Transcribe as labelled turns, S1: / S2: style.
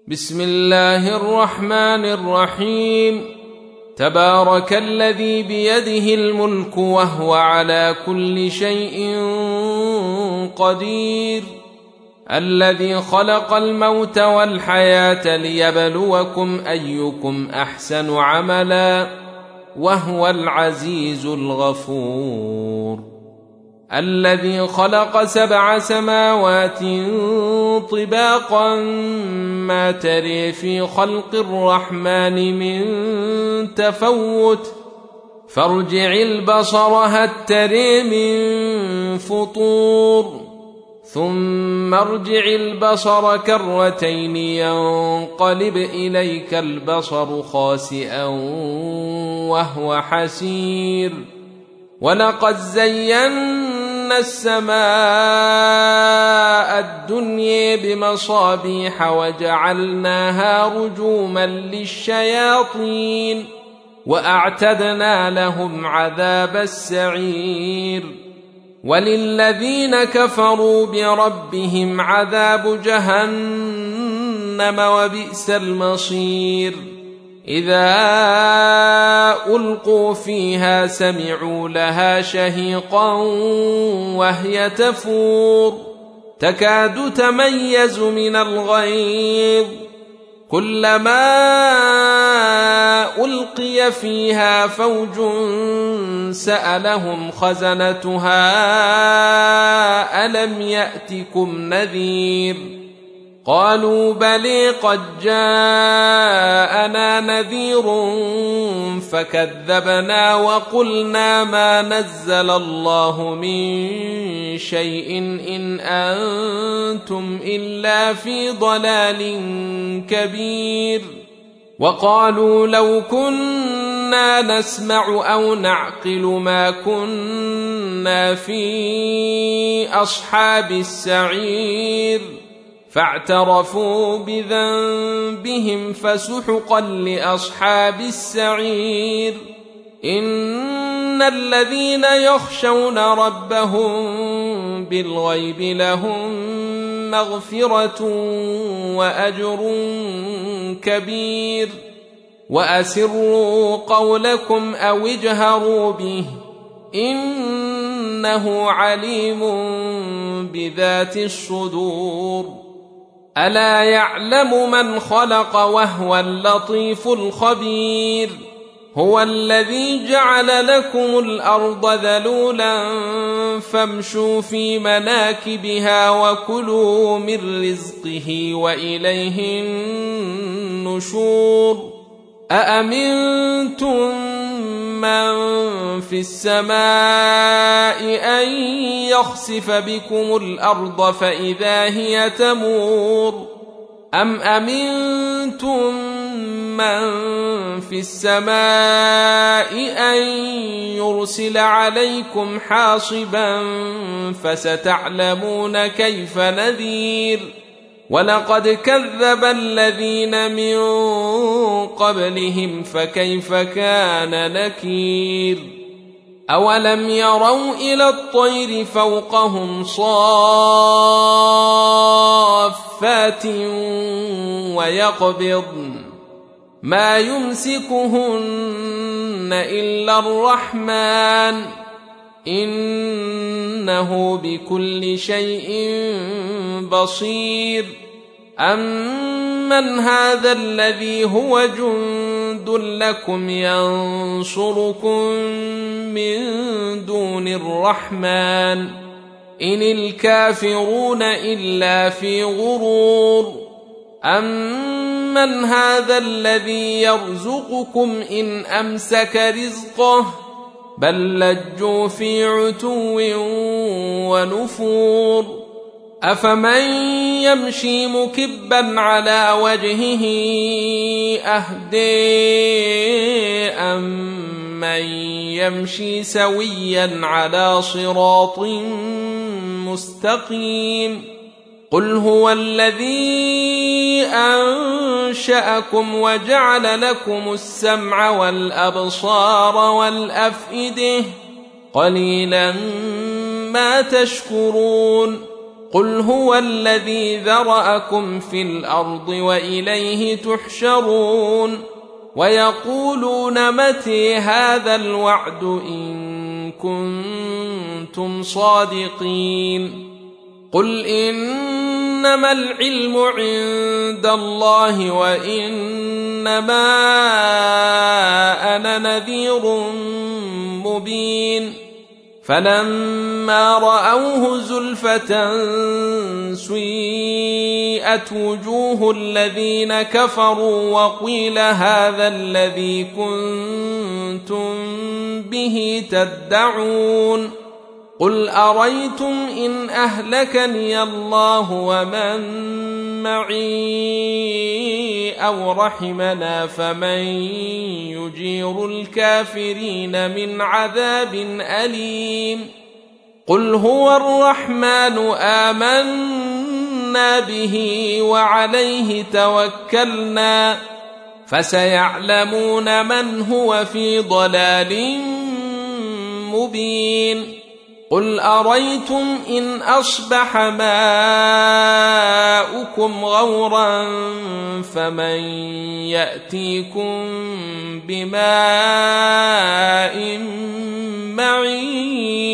S1: بسم الله الرحمن الرحيم. تبارك الذي بيده الملك وهو على كل شيء قدير، الذي خلق الموت والحياة ليبلوكم أيكم أحسن عملا وهو العزيز الغفور، الذي خلق 7 سماوات طباقا ما تري في خلق الرحمن من تفوت، فارجع البصر هل تري من فطور، ثم ارجع البصر كرتين ينقلب إليك البصر خاسئا وهو حسير، ولقد زينا السماء الدنيا بمصابيح وجعلناها رجوما للشياطين وأعتدنا لهم عذاب السعير، وللذين كفروا بربهم عذاب جهنم وبئس المصير. إذا ألقوا فيها سمعوا لها شهيقا وهي تفور، تكاد تميز من الغيظ، كلما ألقي فيها فوج سألهم خزنتها ألم يأتكم نذير، قالوا بلى قد جاءنا نذير فكذبنا وقلنا ما نزل الله من شيء إن أنتم إلا في ضلال كبير، وقالوا لو كنا نسمع أو نعقل ما كنا في أصحاب السعير، فاعترفوا بذنبهم فسحقا لأصحاب السعير. إن الذين يخشون ربهم بالغيب لهم مغفرة وأجر كبير، وأسروا قولكم أو اجهروا به إنه عليم بذات الصدور. ألا يعلم من خلق وهو اللطيف الخبير، هو الذي جعل لكم الأرض ذلولا فامشوا في مناكبها وكلوا من رزقه وإليه النشور. أأمنتم من في السماء أن يخسف بكم الأرض فإذا هي تمور، أم أمنتم من في السماء أن يرسل عليكم حاصبا فستعلمون كيف نذير. ولقد كذب الذين من قبلهم فكيف كان نكير. أولم يروا إلى الطير فوقهم صافات ويقبضن ما يمسكهن إلا الرحمن إنه بكل شيء بصير. أمن هذا الذي هو جند لكم ينصركم من دون الرحمن إن الكافرون إلا في غرور. أمن هذا الذي يرزقكم إن أمسك رزقه بل لجوا في عتو ونفور. أفمن يمشي مكبا على وجهه أهدى أمن يمشي سويا على صراط مستقيم. قل هو الذي أنشأكم وجعل لكم السمع والأبصار والأفئدة قليلا ما تشكرون. قل هو الذي ذرأكم في الأرض وإليه تحشرون ويقولون متى هذا الوعد إن كنتم صادقين قل إنما العلم عند الله وإنما أنا نذير مبين فلما رأوه زلفة سيئت وجوه الذين كفروا وقيل هذا الذي كنتم به تدعون قل أريتم إن أهلكني الله ومن معي أو رحمنا فمن يجير الكافرين من عذاب أليم قل هو الرحمن آمنا به وعليه توكلنا فسيعلمون من هو في ضلال مبين قل أريتم إن أصبح ماؤكم غورا فمن يأتيكم بماء معين